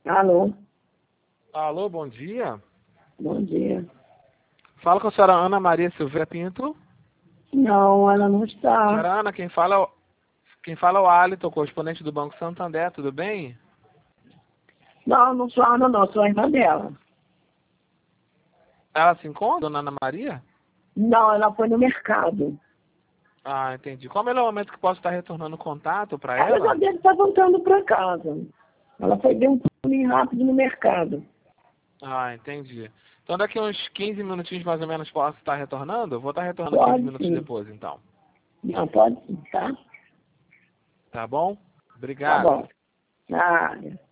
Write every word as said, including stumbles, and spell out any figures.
Alô, Alô, bom dia. bom dia. Fala com a senhora Ana Maria Silveira Pinto. Não, ela não está. Senhora Ana, quem fala, é o- quem fala é o Alito, correspondente do Banco Santander, tudo bem? Não, não sou a Ana, não, sou a irmã dela. Ela se encontra, dona Ana Maria? Não, ela foi no mercado. Ah, entendi. Qual é o melhor momento que posso estar retornando o contato para Ela já ela? deve estar voltando para casa. Ela foi bem um pulinho rápido no mercado. Ah, entendi. Então daqui uns quinze minutinhos mais ou menos posso estar retornando? Eu vou estar retornando quinze Pode minutos sim. depois, então. Não, pode sim, tá? Tá bom? Tá Obrigado. bom. Ah,